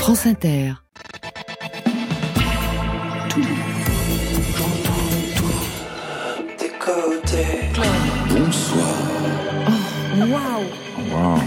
France Inter. Tout, j'entends tout, des côtés. Bonsoir. Oh, waouh.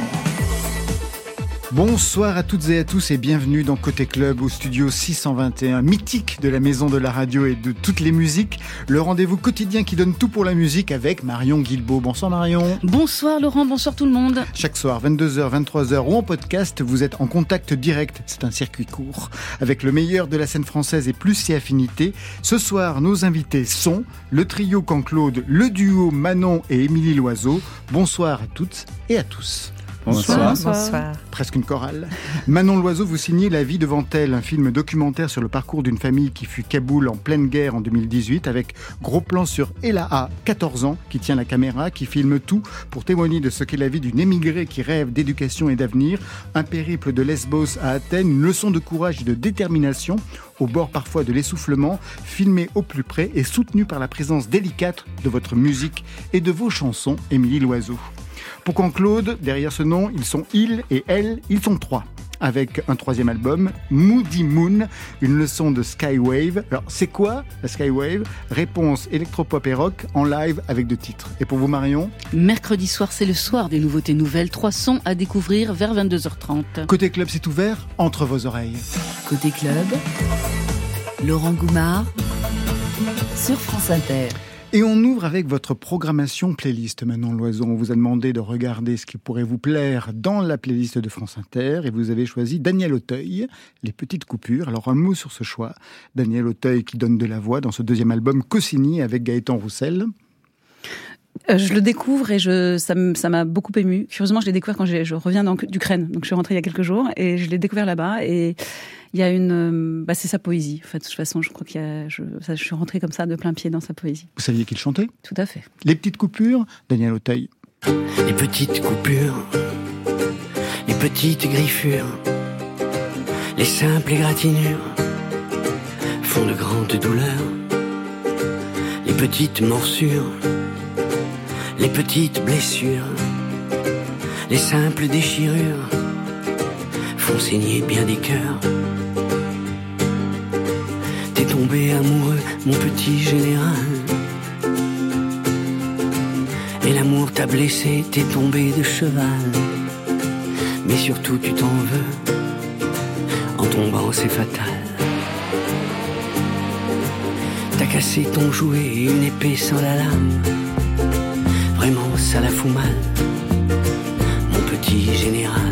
Bonsoir à toutes et à tous et bienvenue dans Côté Club au studio 621, mythique de la maison de la radio et de toutes les musiques. Le rendez-vous quotidien qui donne tout pour la musique avec Marion Guilbault. Bonsoir Marion. Bonsoir Laurent, bonsoir tout le monde. Chaque soir, 22h, 23h ou en podcast, vous êtes en contact direct. C'est un circuit court. Avec le meilleur de la scène française et plus ses affinités. Ce soir, nos invités sont le trio Canclaude, le duo Manon et Émilie Loiseau. Bonsoir à toutes et à tous. Bonsoir. Bonsoir. Presque une chorale. Manon Loiseau, vous signez La vie devant elle, un film documentaire sur le parcours d'une famille qui fut Kaboul en pleine guerre en 2018, avec gros plan sur Ella, 14 ans, qui tient la caméra, qui filme tout pour témoigner de ce qu'est la vie d'une émigrée qui rêve d'éducation et d'avenir. Un périple de Lesbos à Athènes, une leçon de courage et de détermination, au bord parfois de l'essoufflement, filmé au plus près et soutenu par la présence délicate de votre musique et de vos chansons, Émilie Loiseau. Pour Canclaude, derrière ce nom, ils sont il et elle, ils sont trois. Avec un troisième album, Moody Moon, une leçon de Skywave. Alors, c'est quoi la Skywave ? Réponse électropop et rock en live avec 2 titres. Et pour vous, Marion ? Mercredi soir, c'est le soir des nouveautés nouvelles. 3 sons à découvrir vers 22h30. Côté Club, c'est ouvert entre vos oreilles. Côté Club, Laurent Goumard sur France Inter. Et on ouvre avec votre programmation playlist, Manon Loiseau. On vous a demandé de regarder ce qui pourrait vous plaire dans la playlist de France Inter et vous avez choisi Daniel Auteuil, Les Petites Coupures. Alors un mot sur ce choix. Daniel Auteuil qui donne de la voix dans ce deuxième album co-signé avec Gaëtan Roussel. Je le découvre et ça m'a beaucoup ému. Curieusement, je l'ai découvert quand je reviens d'Ukraine. Donc je suis rentrée il y a quelques jours et je l'ai découvert là-bas. Et il y a c'est sa poésie. En fait, de toute façon, je crois je suis rentrée comme ça de plein pied dans sa poésie. Vous saviez qu'il chantait ? Tout à fait. Les Petites Coupures, Daniel Auteuil. Les petites coupures, les petites griffures, les simples égratignures font de grandes douleurs. Les petites morsures, les petites blessures, les simples déchirures font saigner bien des cœurs. T'es tombé amoureux, mon petit général, et l'amour t'a blessé, t'es tombé de cheval. Mais surtout tu t'en veux, en tombant c'est fatal. T'as cassé ton jouet et une épée sans la lame. Vraiment ça la fout mal, mon petit général.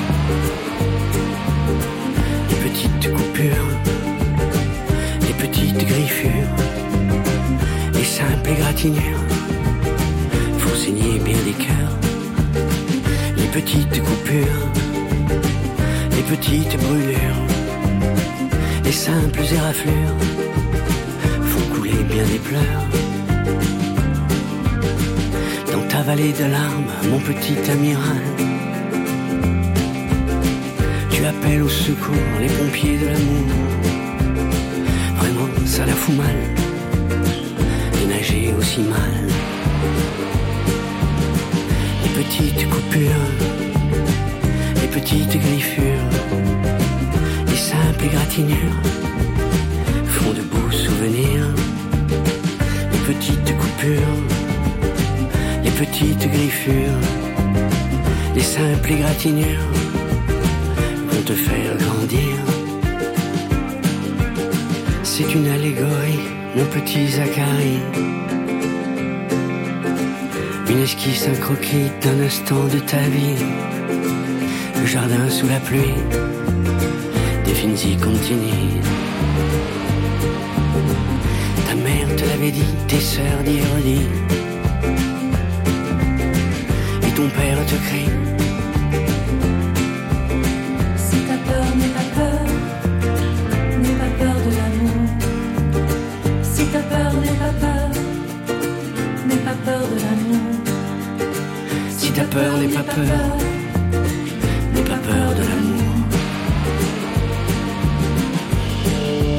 Les petites coupures, les petites griffures, les simples égratignures font saigner bien des cœurs. Les petites coupures, les petites brûlures, les simples éraflures font couler bien des pleurs. Dans ta vallée de larmes, mon petit amiral, tu appelles au secours les pompiers de l'amour. Vraiment, ça la fout mal, de nager aussi mal. Les petites coupures, les petites griffures, les simples égratignures font de beaux souvenirs. Les petites coupures, les petites griffures, les simples égratignures vont te faire grandir. C'est une allégorie, mon petit Zacharie, une esquisse, un croquis d'un instant de ta vie. Le jardin sous la pluie, des fines contini. Ta mère te l'avait dit, tes sœurs d'y redit. Ton père te crie. Si ta peur n'est pas peur, n'aie pas peur de l'amour. Si ta peur n'est pas peur, n'aie pas peur de l'amour. Si ta peur n'est pas peur, n'aie pas peur de l'amour.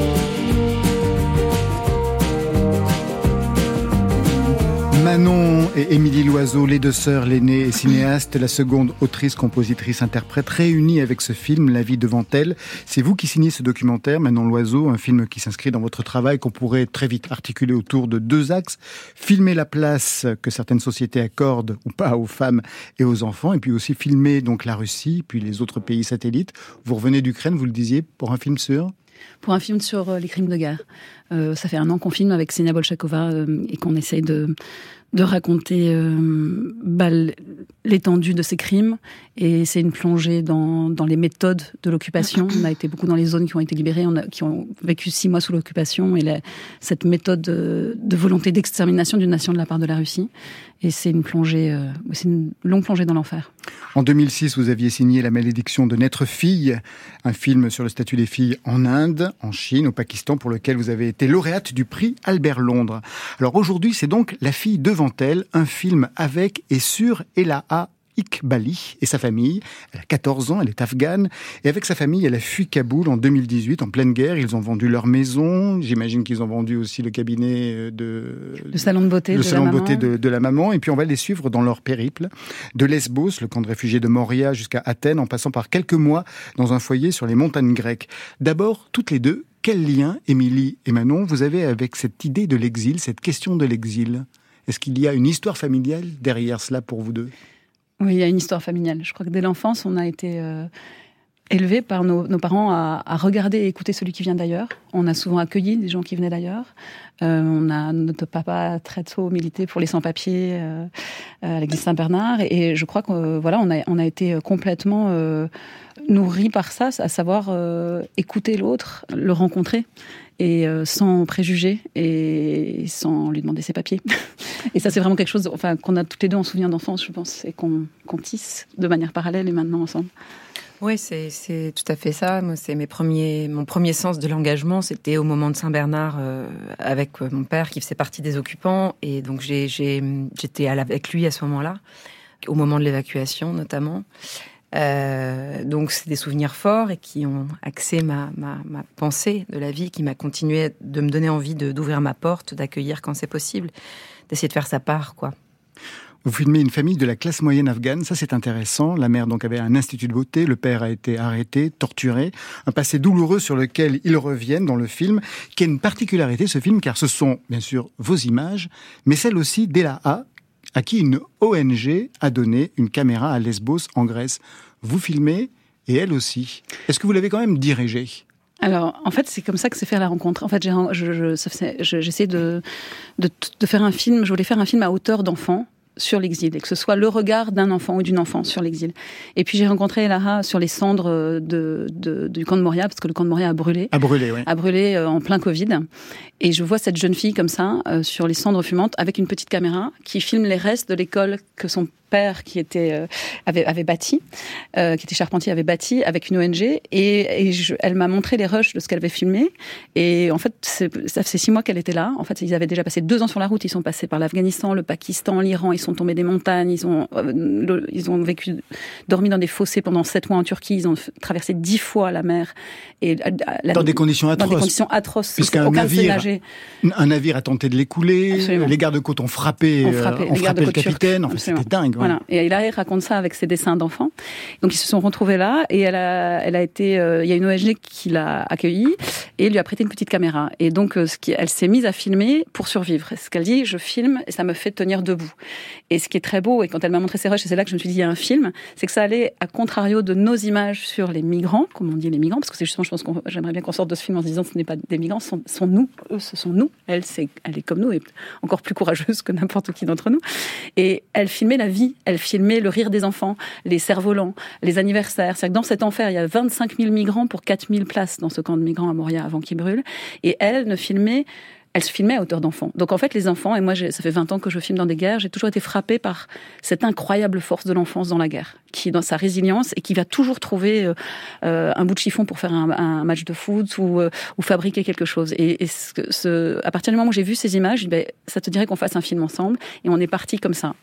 Manon et Émilie Loiseau, les deux sœurs, l'aînée est cinéaste, la seconde autrice, compositrice, interprète, réunie avec ce film, La vie devant elle. C'est vous qui signez ce documentaire, Manon Loiseau, un film qui s'inscrit dans votre travail, qu'on pourrait très vite articuler autour de 2 axes. Filmer la place que certaines sociétés accordent ou pas aux femmes et aux enfants, et puis aussi filmer donc la Russie, puis les autres pays satellites. Vous revenez d'Ukraine, vous le disiez, pour un film sur les crimes de guerre. Ça fait 1 an qu'on filme avec Ksenia Bolchakova et qu'on essaye de raconter l'étendue de ces crimes. Et c'est une plongée dans les méthodes de l'occupation. On a été beaucoup dans les zones qui ont été libérées, qui ont vécu 6 mois sous l'occupation. Et cette méthode de volonté d'extermination d'une nation de la part de la Russie. Et c'est une longue plongée dans l'enfer. En 2006, vous aviez signé La malédiction de naître fille, un film sur le statut des filles en Inde, en Chine, au Pakistan, pour lequel vous avez été lauréate du prix Albert Londres. Alors aujourd'hui, c'est donc La fille devant elle, un film avec et sur Elaha Iqbali et sa famille. Elle a 14 ans, elle est afghane. Et avec sa famille, elle a fui Kaboul en 2018, en pleine guerre. Ils ont vendu leur maison. J'imagine qu'ils ont vendu aussi le cabinet le salon de beauté, de la maman. Et puis on va les suivre dans leur périple. De Lesbos, le camp de réfugiés de Moria, jusqu'à Athènes, en passant par quelques mois dans un foyer sur les montagnes grecques. D'abord, toutes les deux, quel lien, Émilie et Manon, vous avez avec cette idée de l'exil, cette question de l'exil ? Est-ce qu'il y a une histoire familiale derrière cela pour vous deux ? Oui, il y a une histoire familiale. Je crois que dès l'enfance, on a été élevés par nos parents à regarder et écouter celui qui vient d'ailleurs. On a souvent accueilli des gens qui venaient d'ailleurs. Notre papa très tôt milité pour les sans-papiers à l'église Saint-Bernard. Et je crois qu'on on a été complètement nourris par ça, à savoir écouter l'autre, le rencontrer. Et sans préjugés et sans lui demander ses papiers. Et ça, c'est vraiment quelque chose qu'on a toutes les deux en souvenir d'enfance, je pense, et qu'on tisse de manière parallèle et maintenant ensemble. Oui, c'est tout à fait ça. Moi, c'est mon premier sens de l'engagement, c'était au moment de Saint-Bernard avec mon père qui faisait partie des occupants. Et donc, j'étais avec lui à ce moment-là, au moment de l'évacuation notamment. Donc c'est des souvenirs forts et qui ont axé ma pensée de la vie, qui m'a continué de me donner envie d'ouvrir ma porte, d'accueillir quand c'est possible, d'essayer de faire sa part, quoi. Vous filmez une famille de la classe moyenne afghane, ça c'est intéressant. La mère donc avait un institut de beauté, le père a été arrêté, torturé. Un passé douloureux sur lequel ils reviennent dans le film, qui a une particularité ce film, car ce sont bien sûr vos images, mais celles aussi d'Elaha, à qui une ONG a donné une caméra à Lesbos, en Grèce. Vous filmez, et elle aussi. Est-ce que vous l'avez quand même dirigée ? Alors, en fait, c'est comme ça que s'est fait la rencontre. En fait, j'essayais de faire un film. Je voulais faire un film à hauteur d'enfant sur l'exil, et que ce soit le regard d'un enfant ou d'une enfant sur l'exil. Et puis j'ai rencontré Elaha sur les cendres du camp de Moria, parce que le camp de Moria a brûlé. A brûlé en plein Covid. Et je vois cette jeune fille comme ça, sur les cendres fumantes, avec une petite caméra, qui filme les restes de l'école que son père, qui avait bâti, qui était charpentier, avait bâti avec une ONG. Et elle m'a montré les rushs de ce qu'elle avait filmé. Et en fait, ça fait 6 mois qu'elle était là. En fait, ils avaient déjà passé 2 ans sur la route. Ils sont passés par l'Afghanistan, le Pakistan, l'Iran. Ils sont tombés des montagnes. Ils ont dormi dans des fossés pendant 7 mois en Turquie. Ils ont traversé 10 fois la mer. Et dans des conditions atroces. Dans des conditions atroces. Puisqu'un navire a tenté de l'écouler. Absolument. Les gardes-côtes ont frappé le capitaine. En fait, c'était dingue. Ouais. Voilà. Et Elaha raconte ça avec ses dessins d'enfants. Donc ils se sont retrouvés là, et elle a été. Il y a une ONG qui l'a accueillie et lui a prêté une petite caméra. Et donc elle s'est mise à filmer pour survivre. Ce qu'elle dit, je filme et ça me fait tenir debout. Et ce qui est très beau, et quand elle m'a montré ses rushs, et c'est là que je me suis dit il y a un film, c'est que ça allait à contrario de nos images sur les migrants, comme on dit les migrants, parce que c'est justement, je pense j'aimerais bien qu'on sorte de ce film en se disant ce n'est pas des migrants, sont nous, eux ce sont nous. Elle est comme nous et encore plus courageuse que n'importe qui d'entre nous. Et elle filmait la vie, elle filmait le rire des enfants, les cerfs-volants, les anniversaires. C'est-à-dire que dans cet enfer, il y a 25 000 migrants pour 4 000 places dans ce camp de migrants à Moria avant qu'il brûle. Et elle se filmait à hauteur d'enfant. Donc en fait, les enfants, et moi ça fait 20 ans que je filme dans des guerres, j'ai toujours été frappée par cette incroyable force de l'enfance dans la guerre, qui est dans sa résilience et qui va toujours trouver un bout de chiffon pour faire un match de foot ou fabriquer quelque chose. Et à partir du moment où j'ai vu ces images, ça te dirait qu'on fasse un film ensemble, et on est parti comme ça.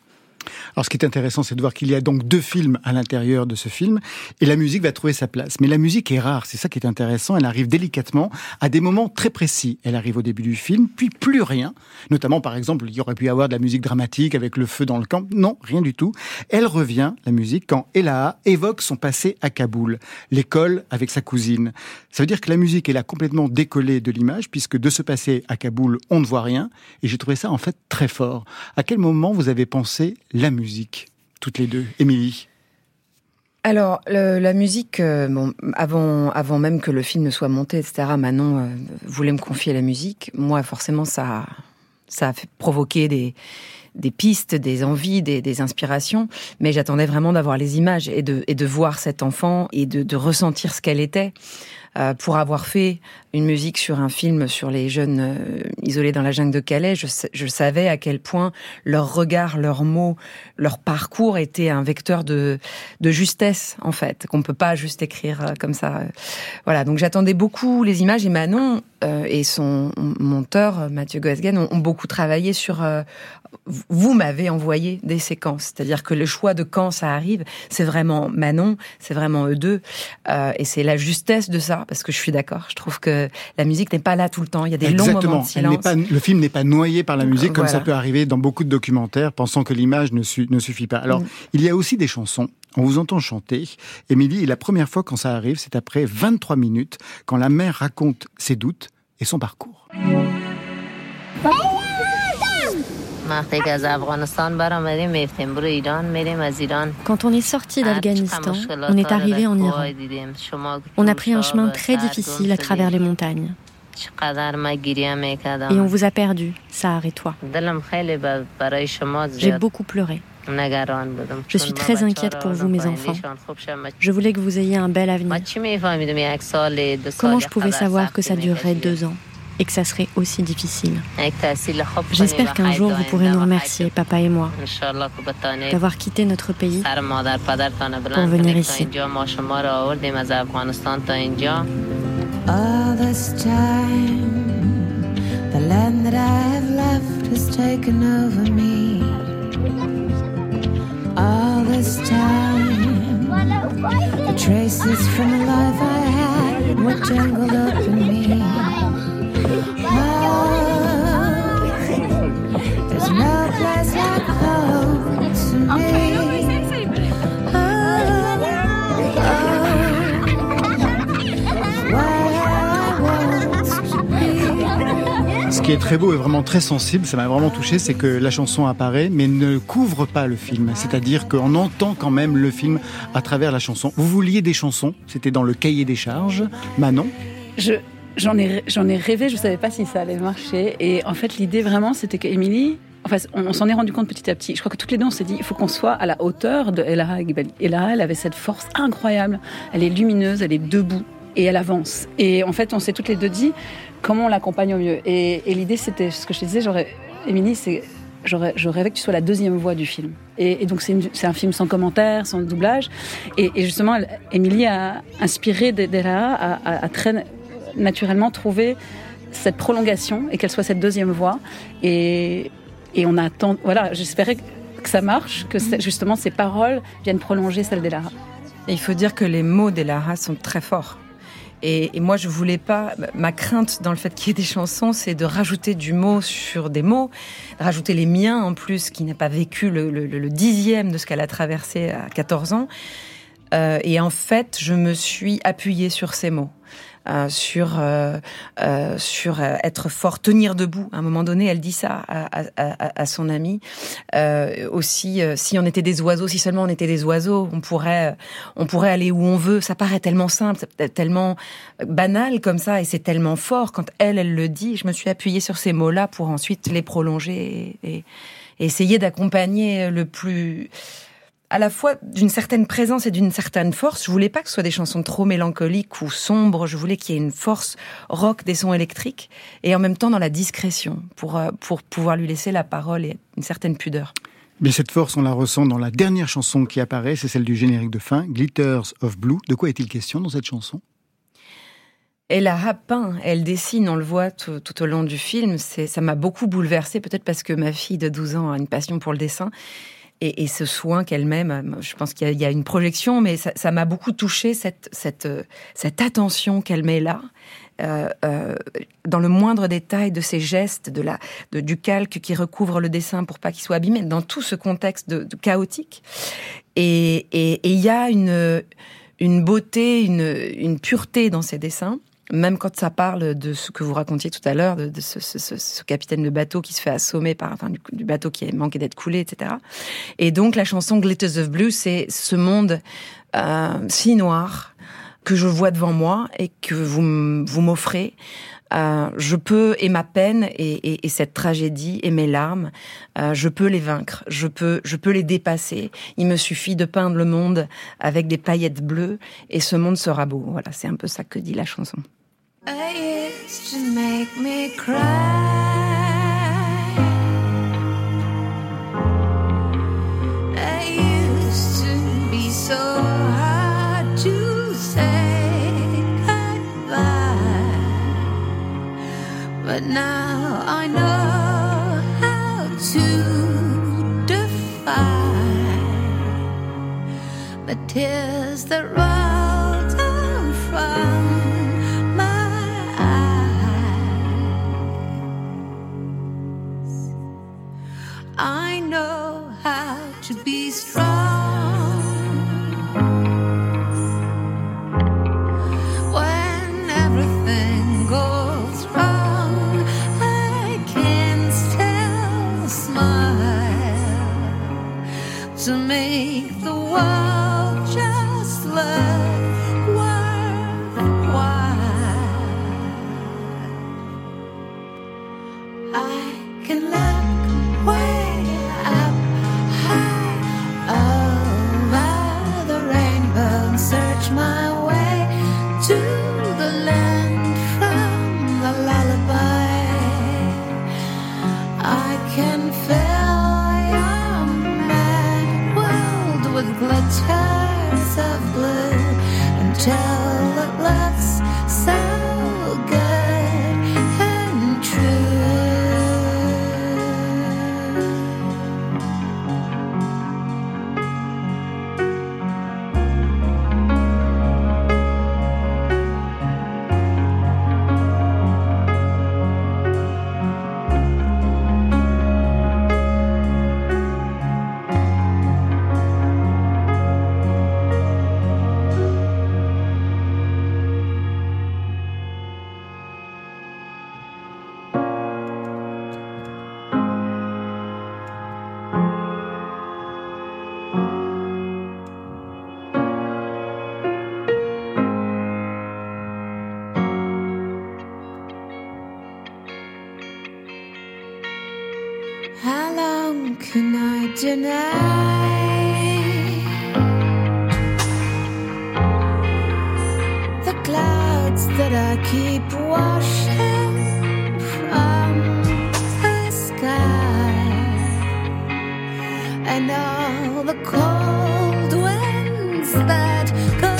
Alors, ce qui est intéressant, c'est de voir qu'il y a donc 2 films à l'intérieur de ce film, et la musique va trouver sa place. Mais la musique est rare, c'est ça qui est intéressant. Elle arrive délicatement à des moments très précis. Elle arrive au début du film, puis plus rien. Notamment, par exemple, il y aurait pu y avoir de la musique dramatique avec le feu dans le camp. Non, rien du tout. Elle revient, la musique, quand Elaha évoque son passé à Kaboul, l'école avec sa cousine. Ça veut dire que la musique est là complètement décollée de l'image, puisque de ce passé à Kaboul, on ne voit rien. Et j'ai trouvé ça, en fait, très fort. À quel moment vous avez pensé la musique, toutes les deux? Émilie? Alors, la musique, avant même que le film ne soit monté, etc., Manon voulait me confier la musique. Moi, forcément, ça a fait provoquer des pistes, des envies, des inspirations. Mais j'attendais vraiment d'avoir les images et de voir cet enfant et de ressentir ce qu'elle était. Pour avoir fait une musique sur un film sur les jeunes isolés dans la jungle de Calais, je savais à quel point leur regard, leurs mots, leur parcours était un vecteur de justesse, en fait, qu'on peut pas juste écrire comme ça. Voilà, donc j'attendais beaucoup les images, et Manon et son monteur, Mathieu Goesgen, ont beaucoup travaillé sur... Vous m'avez envoyé des séquences, c'est-à-dire que le choix de quand ça arrive, c'est vraiment Manon, c'est vraiment eux deux, et c'est la justesse de ça, parce que je suis d'accord, je trouve que la musique n'est pas là tout le temps, il y a des longs moments de silence. Le film n'est pas noyé par la musique, comme ça peut arriver dans beaucoup de documentaires, pensant que l'image ne suffit pas. Alors, il y a aussi des chansons. On vous entend chanter. Émilie, et la première fois quand ça arrive, c'est après 23 minutes, quand la mère raconte ses doutes et son parcours. Quand on est sorti d'Afghanistan, on est arrivé en Iran. On a pris un chemin très difficile à travers les montagnes. Et on vous a perdu, Sahar et toi. J'ai beaucoup pleuré. Je suis très inquiète pour vous, mes enfants. Je voulais que vous ayez un bel avenir. Comment je pouvais savoir que ça durerait 2 ans et que ça serait aussi difficile? J'espère qu'un jour vous pourrez nous remercier, papa et moi, d'avoir quitté notre pays pour venir ici. All this time, the land that I have left has taken over me. All this time, the traces from the life I had were tangled up in me. Oh, there's no place like home to me. Ce qui est très beau et vraiment très sensible, ça m'a vraiment touché, c'est que la chanson apparaît, mais ne couvre pas le film. C'est-à-dire qu'on entend quand même le film à travers la chanson. Vous vouliez des chansons, c'était dans le cahier des charges. Manon? J'en ai rêvé, je ne savais pas si ça allait marcher. Et en fait, l'idée vraiment, c'était qu'Émilie... Enfin, on s'en est rendu compte petit à petit. Je crois que toutes les deux, on s'est dit, il faut qu'on soit à la hauteur de Elaha Eghbali. Elaha, elle avait cette force incroyable. Elle est lumineuse, elle est debout et elle avance. Et en fait, on s'est toutes les deux dit, comment on l'accompagne au mieux. Et l'idée, c'était ce que je te disais, Émilie, je rêvais que tu sois la deuxième voix du film. Et donc, c'est un film sans commentaire, sans doublage. Et justement, Émilie a inspiré d'Elaha à très naturellement trouver cette prolongation et qu'elle soit cette deuxième voix. Et on attend, voilà, j'espérais que ça marche, que justement ces paroles viennent prolonger celles d'Elaha. Et il faut dire que les mots d'Elaha sont très forts. Et moi, je voulais pas... Ma crainte dans le fait qu'il y ait des chansons, c'est de rajouter du mot sur des mots, rajouter les miens en plus, qui n'a pas vécu le 10e de ce qu'elle a traversé à 14 ans. Et en fait, je me suis appuyée sur ces mots. Sur être fort, tenir debout. À un moment donné, elle dit ça à son ami. Aussi, si on était des oiseaux, si seulement on était des oiseaux, on pourrait aller où on veut. Ça paraît tellement simple, tellement banal comme ça, et c'est tellement fort. Quand elle le dit, je me suis appuyée sur ces mots-là pour ensuite les prolonger et essayer d'accompagner le plus... à la fois d'une certaine présence et d'une certaine force. Je voulais pas que ce soit des chansons trop mélancoliques ou sombres. Je voulais qu'il y ait une force rock des sons électriques et en même temps dans la discrétion pour pouvoir lui laisser la parole et une certaine pudeur. Mais cette force, on la ressent dans la dernière chanson qui apparaît, c'est celle du générique de fin, Glitters of Blue. De quoi est-il question dans cette chanson ? Elle a peint, elle dessine, on le voit tout au long du film. Ça m'a beaucoup bouleversée, peut-être parce que ma fille de 12 ans a une passion pour le dessin. et ce soin qu'elle met, je pense qu'il y a une projection, mais ça m'a beaucoup touchée, cette attention qu'elle met là, dans le moindre détail de ses gestes, du calque qui recouvre le dessin pour pas qu'il soit abîmé, dans tout ce contexte de chaotique. Et il y a une beauté, une pureté dans ses dessins, même quand ça parle de ce que vous racontiez tout à l'heure, de ce capitaine de bateau qui se fait assommer du bateau qui manquait d'être coulé, etc. Et donc la chanson Glitters of Blue, c'est ce monde si noir que je vois devant moi et que vous m'offrez. Je peux, et ma peine et cette tragédie et mes larmes, je peux les vaincre, je peux les dépasser. Il me suffit de peindre le monde avec des paillettes bleues et ce monde sera beau. Voilà, c'est un peu ça que dit la chanson. I used to make me cry. I used to be so hard to say goodbye. But now I know how to defy the tears that roll down from my eyes. I know how to be strong when everything goes wrong. I can still smile to make the world just look worthwhile. I can look way up high over the rainbow and search my way to the land from the lullaby. I can fill your mad world with glitters of blue until it looks so good and true. How long can I deny the clouds that I keep washing from the sky and all the cold winds that go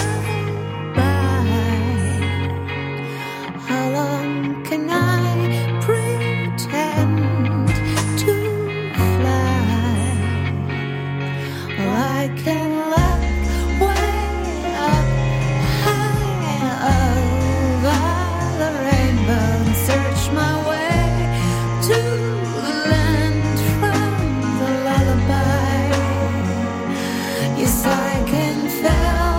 by? How long can I pretend to fly? Well, I can look way up high over the rainbow and search my way to the land from the lullaby. Yes, I can feel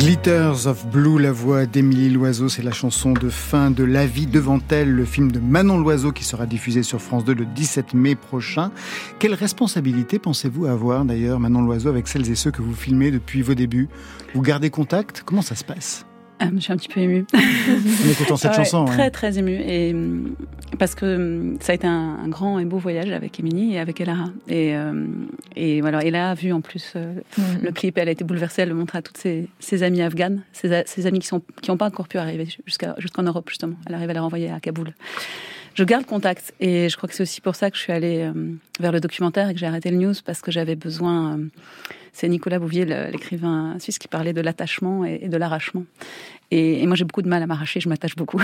Glitters of Blue, la voix d'Émilie Loiseau, c'est la chanson de fin de La vie devant elle, le film de Manon Loiseau qui sera diffusé sur France 2 le 17 mai prochain. Quelle responsabilité pensez-vous avoir d'ailleurs, Manon Loiseau, avec celles et ceux que vous filmez depuis vos débuts? Vous gardez contact? Comment ça se passe? Je suis un petit peu émue. En écoutant cette chanson. Très, très émue. Et, parce que ça a été un grand et beau voyage avec Émilie et avec Elara. Et voilà, Elara a vu en plus le clip, elle a été bouleversée, elle le montre à toutes ses amies afghanes, ses amies qui n'ont pas encore pu arriver jusqu'en Europe, justement. Elle arrive à les renvoyer à Kaboul. Je garde contact et je crois que c'est aussi pour ça que je suis allée vers le documentaire et que j'ai arrêté le news, parce que j'avais besoin... C'est Nicolas Bouvier, l'écrivain suisse, qui parlait de l'attachement et de l'arrachement. Et moi, j'ai beaucoup de mal à m'arracher, je m'attache beaucoup.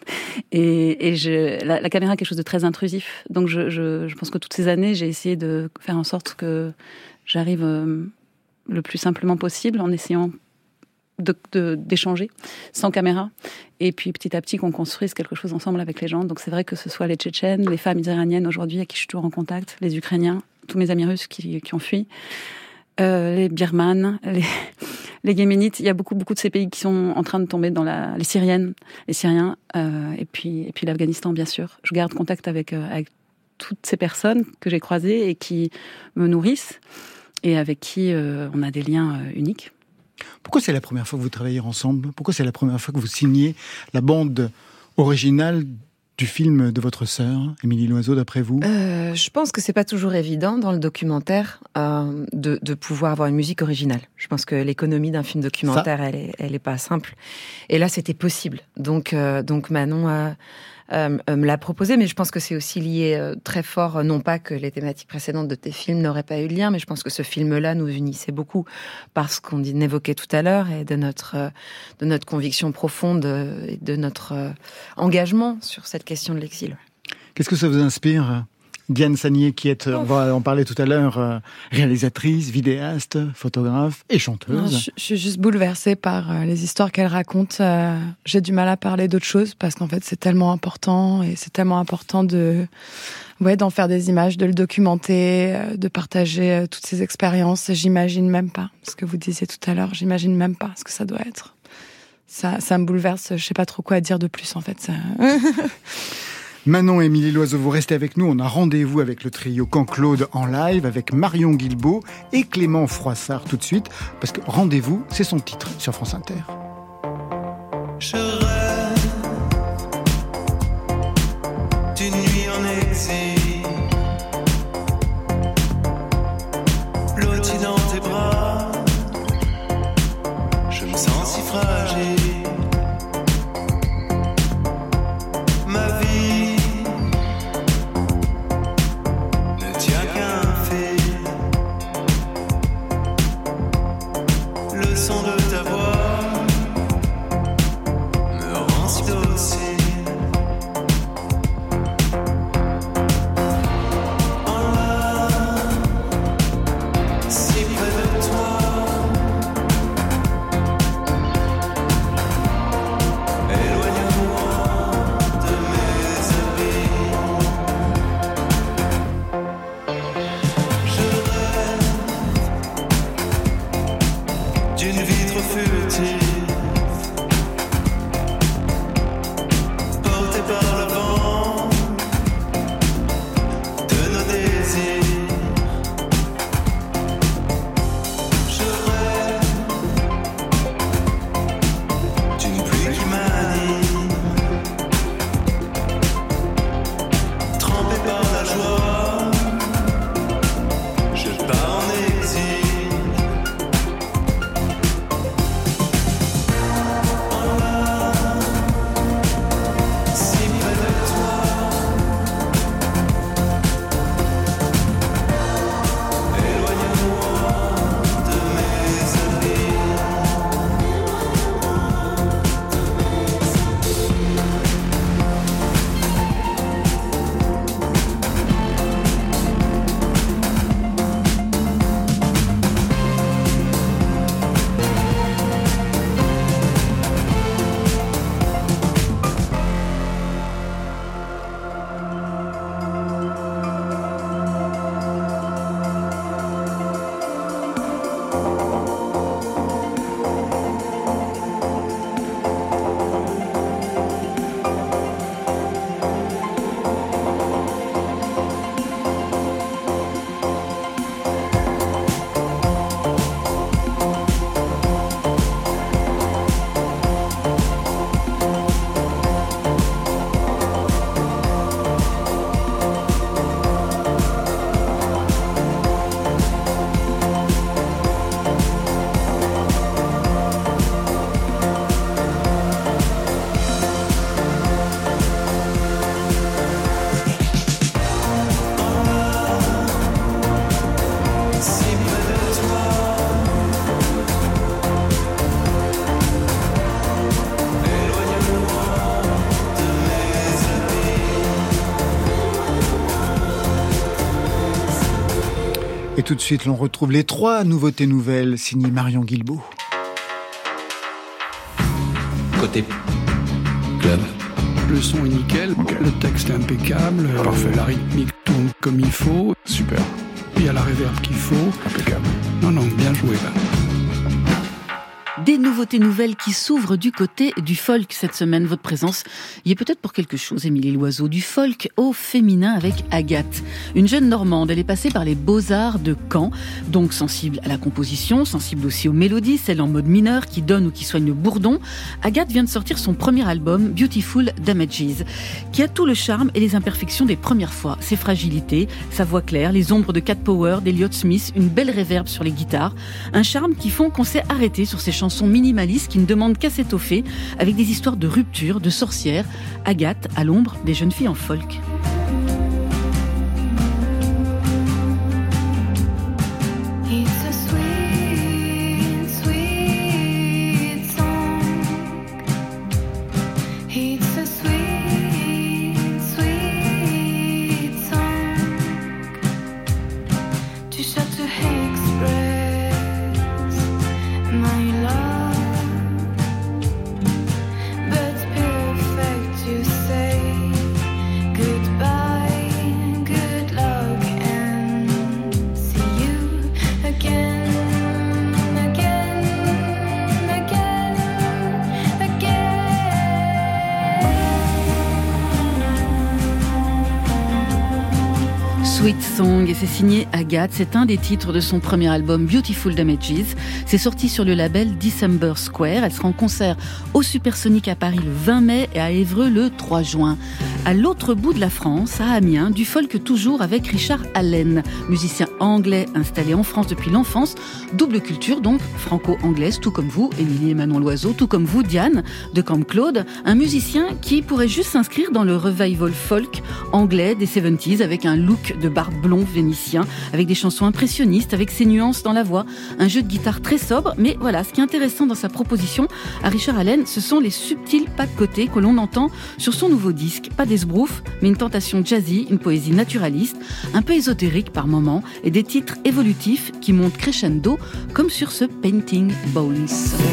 Et la caméra est quelque chose de très intrusif. Donc, je pense que toutes ces années, j'ai essayé de faire en sorte que j'arrive le plus simplement possible, en essayant d'échanger sans caméra. Et puis, petit à petit, qu'on construise quelque chose ensemble avec les gens. Donc, c'est vrai que ce soit les Tchétchènes, les femmes iraniennes aujourd'hui, avec qui je suis toujours en contact, les Ukrainiens, tous mes amis russes qui ont fui, les Birmanes, les Yéménites. Il y a beaucoup de ces pays qui sont en train de tomber dans les Syriennes, les Syriens, et puis l'Afghanistan, bien sûr. Je garde contact avec toutes ces personnes que j'ai croisées et qui me nourrissent et avec qui on a des liens uniques. Pourquoi c'est la première fois que vous travaillez ensemble? Pourquoi c'est la première fois que vous signez la bande originale du film de votre sœur, Émilie Loiseau, d'après vous? Je pense que c'est pas toujours évident dans le documentaire de pouvoir avoir une musique originale. Je pense que l'économie d'un film documentaire, elle est pas simple. Et là, c'était possible. Donc Manon me l'a proposé, mais je pense que c'est aussi lié très fort, non pas que les thématiques précédentes de tes films n'auraient pas eu de lien, mais je pense que ce film-là nous unissait beaucoup parce qu'on évoquait tout à l'heure et de notre conviction profonde et de notre engagement sur cette question de l'exil. Qu'est-ce que ça vous inspire, Diane Sagnier, qui est, on va en parler tout à l'heure, réalisatrice, vidéaste, photographe et chanteuse? Non, je suis juste bouleversée par les histoires qu'elle raconte. J'ai du mal à parler d'autre chose parce qu'en fait c'est tellement important, et c'est tellement important d'en faire des images, de le documenter, de partager toutes ces expériences. J'imagine même pas ce que vous disiez tout à l'heure. J'imagine même pas ce que ça doit être. Ça me bouleverse. Je sais pas trop quoi dire de plus en fait. Manon et Émilie Loiseau, vous restez avec nous. On a rendez-vous avec le trio Camp-Claude en live, avec Marion Guilbault et Clément Froissart tout de suite, parce que Rendez-vous, c'est son titre sur France Inter. Je rêve d'une nuit en exil, blotti dans tes bras, je me sens si fragile. Ma vie ne tient qu'à un fil. Le son de ta voix me rend si docile. En larmes, si près de toi, éloigne-moi de mes habits. Je rêve d'une vitre furtive, portée par le vent de nos désirs. Je rêve d'une pluie qui m'anime, trempé par la joie, je pars en exil. Et tout de suite, l'on retrouve les 3 nouveautés nouvelles signées Marion Guilbault. Côté club. Le son est nickel, le texte est impeccable, la rythmique tourne comme il faut. Super. Il y a la réverb qu'il faut. Impeccable. Non, bien joué là. Des nouveautés nouvelles qui s'ouvrent du côté du folk cette semaine. Votre présence y est peut-être pour quelque chose, Émilie Loiseau. Du folk au féminin avec Agathe. Une jeune Normande, elle est passée par les Beaux-Arts de Caen, donc sensible à la composition, sensible aussi aux mélodies, celle en mode mineur qui donne ou qui soigne le bourdon. Agathe vient de sortir son premier album, Beautiful Damages, qui a tout le charme et les imperfections des premières fois. Ses fragilités, sa voix claire, les ombres de Cat Power, d'Elliott Smith, une belle réverb sur les guitares. Un charme qui font qu'on s'est arrêté sur ces chansons minimalistes qui ne demandent qu'à s'étoffer avec des histoires de rupture, de sorcières. Agathe à l'ombre des jeunes filles en folk. Sweet Song, et c'est signé Agathe. C'est un des titres de son premier album Beautiful Damages. C'est sorti sur le label December Square. Elle sera en concert au Supersonic à Paris le 20 mai et à Évreux le 3 juin. À l'autre bout de la France, à Amiens, du folk toujours avec Richard Allen, musicien anglais installé en France depuis l'enfance. Double culture donc, franco-anglaise, tout comme vous, Émilie et Manon Loiseau, tout comme vous, Diane, de Camp Claude. Un musicien qui pourrait juste s'inscrire dans le revival folk anglais des 70s avec un look de barbe blond vénitien, avec des chansons impressionnistes, avec ses nuances dans la voix, un jeu de guitare très sobre, mais voilà, ce qui est intéressant dans sa proposition à Richard Allen, ce sont les subtils pas de côté que l'on entend sur son nouveau disque. Pas d'esbrouf, mais une tentation jazzy, une poésie naturaliste, un peu ésotérique par moments, et des titres évolutifs qui montent crescendo, comme sur ce Painting Bones.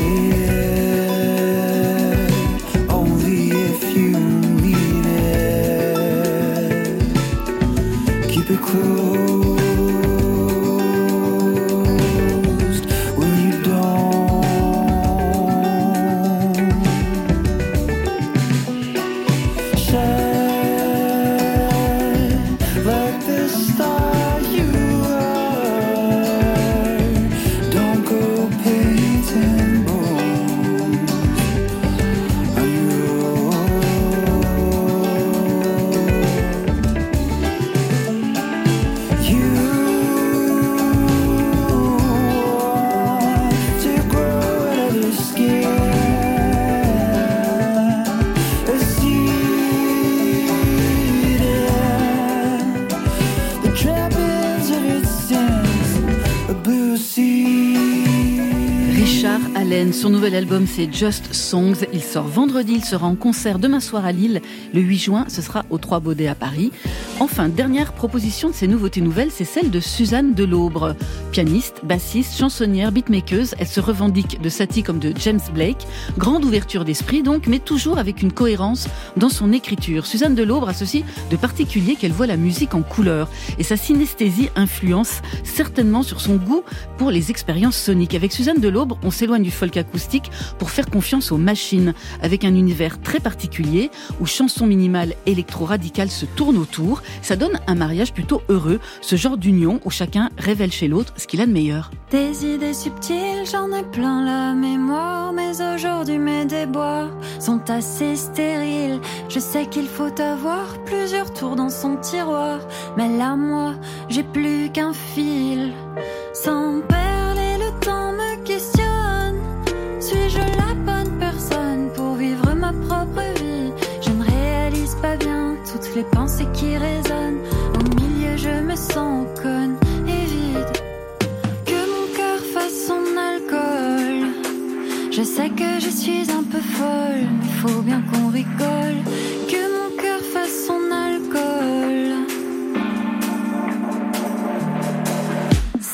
Son nouvel album, c'est Just Songs. Il sort vendredi, il sera en concert demain soir à Lille. Le 8 juin, ce sera aux 3 Baudets à Paris. Enfin, dernière proposition de ces nouveautés nouvelles, c'est celle de Suzanne Delaubre. Pianiste, bassiste, chansonnière, beatmakeuse, elle se revendique de Satie comme de James Blake. Grande ouverture d'esprit donc, mais toujours avec une cohérence dans son écriture. Suzanne Delaubre a ceci de particulier qu'elle voit la musique en couleur. Et sa synesthésie influence certainement sur son goût pour les expériences soniques. Avec Suzanne Delaubre, on s'éloigne du folk acoustique pour faire confiance aux machines, avec un univers très particulier où chansons minimales électro-radicales se tournent autour. Ça donne un mariage plutôt heureux, ce genre d'union où chacun révèle chez l'autre ce qu'il a de meilleur. Des idées subtiles, j'en ai plein la mémoire, mais aujourd'hui mes déboires sont assez stériles. Je sais qu'il faut avoir plusieurs tours dans son tiroir, mais là moi, j'ai plus qu'un fil. Sans parler, le temps me questionne. Suis-je la bonne personne pour vivre ma propre vie? Je ne réalise pas bien toutes les pensées qui résonnent. Au milieu, je me sens conne et vide. Que mon cœur fasse son alcool. Je sais que je suis un peu folle, mais faut bien qu'on rigole. Que mon cœur fasse son alcool.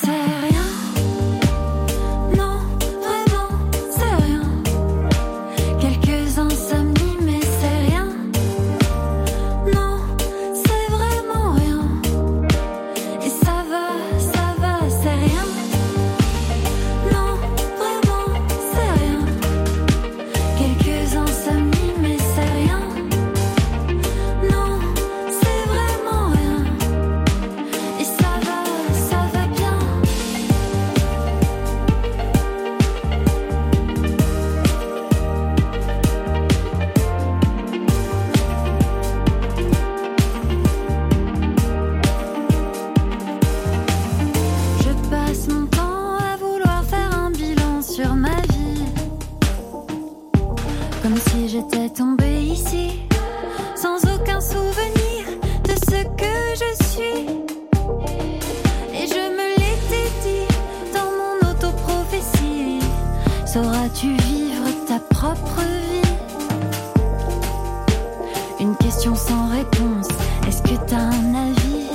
comme si j'étais tombée ici, sans aucun souvenir de ce que je suis. Et je me l'étais dit dans mon autoprophétie. Sauras-tu vivre ta propre vie? Une question sans réponse, est-ce que t'as un avis?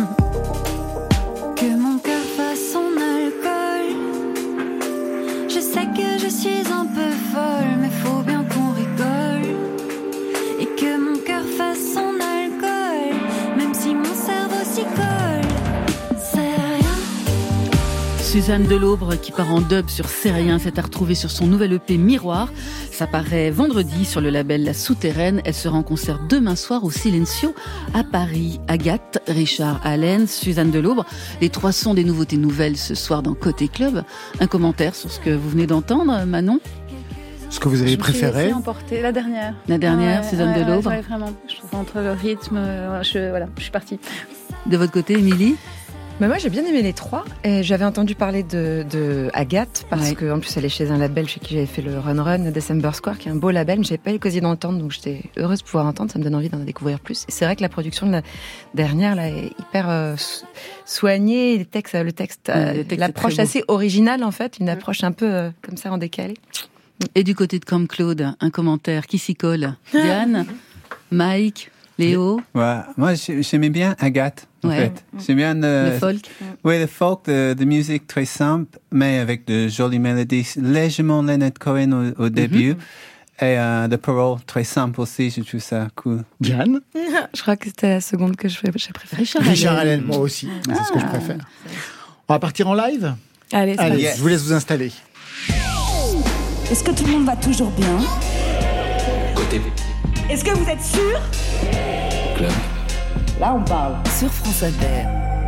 Que mon cœur fasse son alcool. Je sais que je suis un peu folle, mais faut bien qu'on rigole. Et que mon cœur fasse son alcool, même si mon cerveau s'y colle. C'est rien. Suzanne Delaubre qui part en dub sur C'est rien, s'est à retrouver sur son nouvel EP Miroir. Ça paraît vendredi sur le label La Souterraine. Elle sera en concert demain soir au Silencio à Paris. Agathe, Richard Allen, Suzanne Delaubre. Les trois sons des nouveautés nouvelles ce soir dans Côté Club. Un commentaire sur ce que vous venez d'entendre, Manon? Ce que vous avez préféré? La dernière. La dernière, Suzanne Delaubre. Ouais, vraiment. Je trouve entre le rythme, je suis partie. De votre côté, Émilie? Mais moi, j'ai bien aimé les trois. Et j'avais entendu parler de Agathe, parce qu'en plus, elle est chez un label chez qui j'avais fait le Run, December Square, qui est un beau label. Mais j'avais pas eu l'occasion d'entendre, donc j'étais heureuse de pouvoir entendre. Ça me donne envie d'en découvrir plus. Et c'est vrai que la production de la dernière là, est hyper soignée. Le texte, l'approche assez originale, en fait. Une approche un peu comme ça, en décalé. Et du côté de Comme Claude, un commentaire qui s'y colle. Diane, Mike, Léo. Ouais, moi, j'aimais bien Agathe. En fait. J'aime bien le folk. Oui, le folk, de musique très simple, mais avec de jolies mélodies, légèrement Leonard Cohen au début, et de paroles très simples aussi. Je trouve ça cool. Diane? Je crois que c'était la seconde que j'ai préférée. Richard Allen, moi aussi. C'est ce que je préfère. On va partir en live? Allez, je vous laisse vous installer. Est-ce que tout le monde va toujours bien? Côté. Est-ce que vous êtes sûr? Club. Là, on parle. Sur France Inter.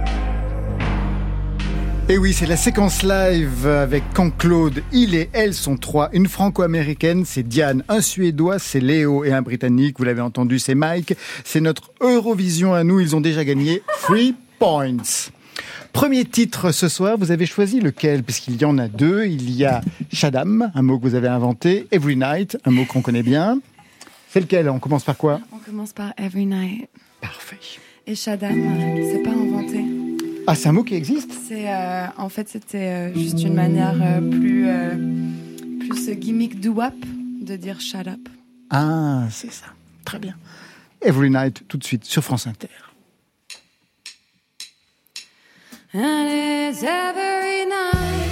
Et oui, c'est la séquence live avec Quand Claude. Il et elle sont trois. Une franco-américaine, c'est Diane. Un suédois, c'est Léo. Et un britannique, vous l'avez entendu, c'est Mike. C'est notre Eurovision à nous. Ils ont déjà gagné 3 points. Premier titre ce soir, vous avez choisi lequel? Puisqu'il y en a deux. Il y a Shadam, un mot que vous avez inventé. Every Night, un mot qu'on connaît bien. C'est lequel? On commence par quoi? On commence par Every Night. Parfait. Et Shadam, c'est pas inventé. Ah, c'est un mot qui existe? En fait, c'était juste une manière plus gimmick doo-wop de dire shut up. Ah, c'est ça. Très bien. Every Night, tout de suite, sur France Inter. And it's every night.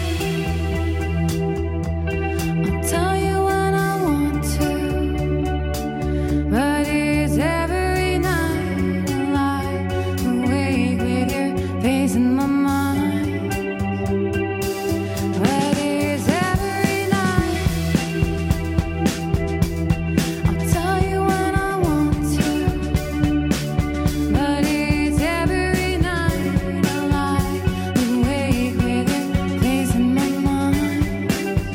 I'll tell you when I want to, but it's every night I lie awake with your face in my mind. But it's every night. I'll tell you when I want to, but it's every night I lie awake with your face in my mind.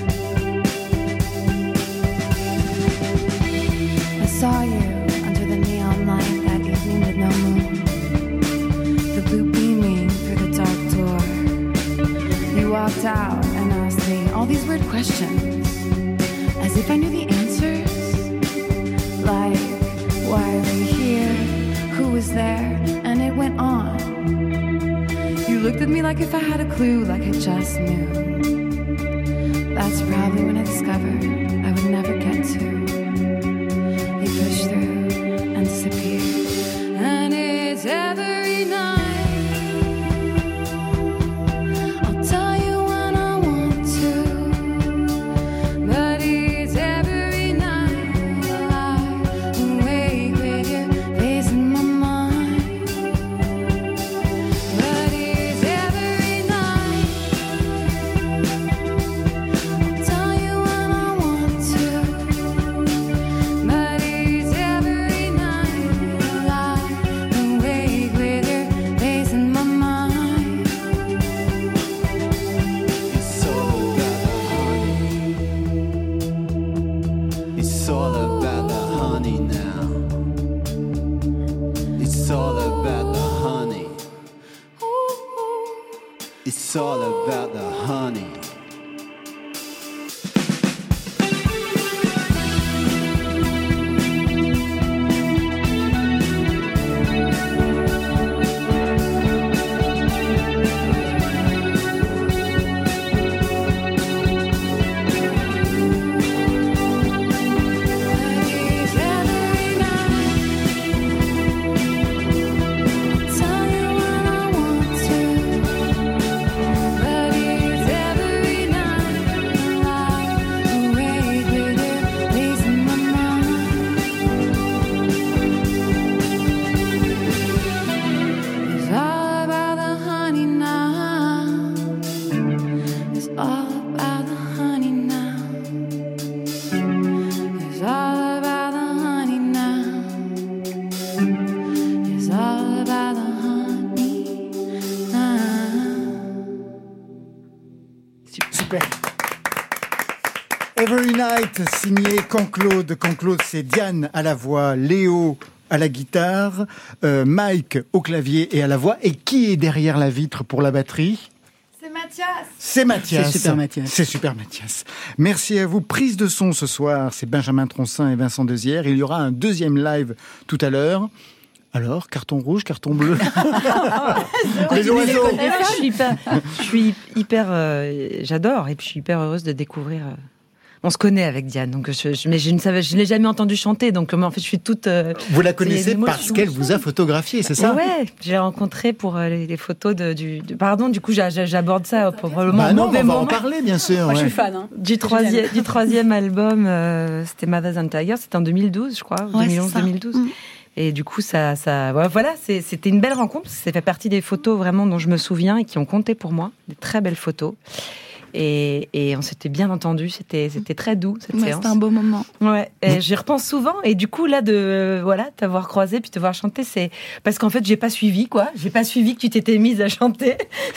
I saw you under the neon light that evening with no moon, the blue beaming through the dark door. You walked out and asked me all these weird questions, as if I knew the answers. Like, why are we here? Who was there? And it went on. You looked at me like if I had a clue, like I just knew. That's probably when I discovered I would never get to. You pushed through and disappeared. And it's every night. I'll tell you when I want to, but it's every night I lie awake with your face in my mind. But it's every night. I'll tell you when I want to, but it's every night I lie awake with your face in my mind. It's all about the honey now. It's all about the honey. It's all about the honey. Super. Every Night, signé Claude. Claude, c'est Diane à la voix, Léo à la guitare, Mike au clavier et à la voix. Et qui est derrière la vitre pour la batterie ? C'est Mathias. C'est Mathias. C'est super Mathias. C'est super Mathias. Merci à vous. Prise de son ce soir, c'est Benjamin Troncin et Vincent Dezières. Il y aura un deuxième live tout à l'heure. Alors, carton rouge, carton bleu. Les oiseaux. Je suis hyper, j'adore et puis je suis hyper heureuse de découvrir. On se connaît avec Diane, donc mais je l'ai jamais entendue chanter, donc en fait je suis toute. Vous la connaissez parce qu'elle vous a photographié, c'est ça ? Ouais, j'ai rencontré pour les photos Pardon, du coup j'aborde ça pour le moment. Non, on va en parler bien sûr. Moi je suis fan. Hein. Du troisième album, c'était Mothers and Tigers, c'était en 2012, je crois, 2011-2012. Et du coup, voilà, c'était une belle rencontre. Ça fait partie des photos vraiment dont je me souviens et qui ont compté pour moi. Des très belles photos. Et on s'était bien entendu. C'était très doux, cette séance. C'était un beau moment. Ouais. Et j'y repense souvent. Et du coup, là, t'avoir croisé puis te voir chanter, c'est parce qu'en fait, j'ai pas suivi, quoi. J'ai pas suivi que tu t'étais mise à chanter.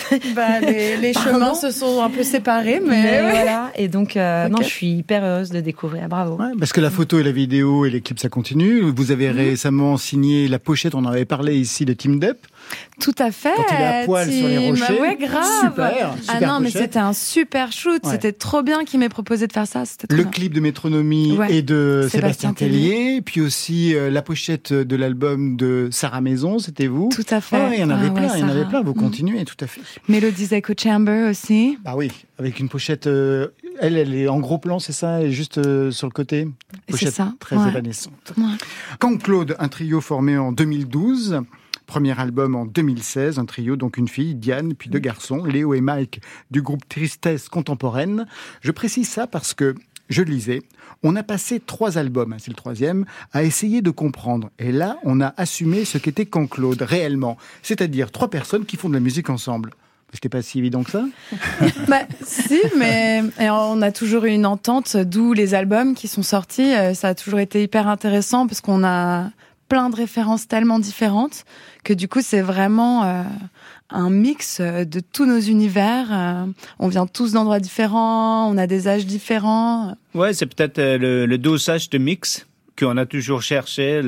Les chemins se sont un peu séparés, mais voilà. Et donc, non, je suis hyper heureuse de découvrir. Bravo. Ouais, parce que la photo et la vidéo et les clips, ça continue. Vous avez récemment signé la pochette, on en avait parlé ici, de Team Up. Tout à fait. Quand il est à poil sur les rochers. Ouais, grave. Super mais pochette. c'était un super shoot. Ouais. C'était trop bien qu'il m'ait proposé de faire ça. C'était le clip de Métronomie et de Sébastien Tellier. Puis aussi la pochette de l'album de Sarah Maison, c'était vous. Tout à fait. Il y en avait plein, il y en avait plein. Vous continuez, tout à fait. Melodies Echo Chamber aussi. Bah oui, avec une pochette. Elle est en gros plan, c'est ça, elle est juste sur le côté. Pochette c'est ça. Très évanescente. Ouais. Claude, un trio formé en 2012. Premier album en 2016, un trio, donc une fille, Diane, puis deux garçons, Léo et Mike, du groupe Tristesse Contemporaine. Je précise ça parce que, je le lisais, on a passé 3 albums, c'est le 3e, à essayer de comprendre. Et là, on a assumé ce qu'était Claude, réellement. C'est-à-dire 3 personnes qui font de la musique ensemble. C'était pas si évident que ça ? Si, mais on a toujours eu une entente, d'où les albums qui sont sortis. Ça a toujours été hyper intéressant parce qu'on a plein de références tellement différentes que du coup c'est vraiment un mix de tous nos univers. On vient tous d'endroits différents, on a des âges différents. Ouais, c'est peut-être le dosage de mix qu'on a toujours cherché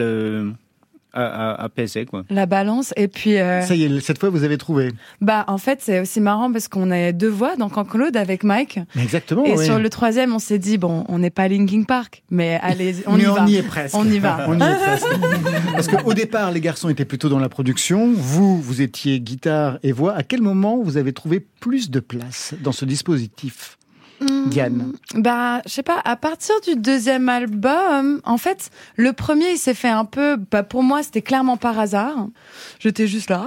à peser, quoi. La balance, et puis... Ça y est, cette fois, vous avez trouvé. En fait, c'est aussi marrant parce qu'on a 2 voix dans Claude avec Mike. Exactement, et sur le 3e, on s'est dit, on n'est pas Linkin Park, mais allez, on y est presque. On y va. On y est presque. Parce qu'au départ, les garçons étaient plutôt dans la production. Vous étiez guitare et voix. À quel moment vous avez trouvé plus de place dans ce dispositif ? Diane. Je sais pas, à partir du 2e album, en fait, le premier, il s'est fait un peu, pour moi, c'était clairement par hasard. J'étais juste là.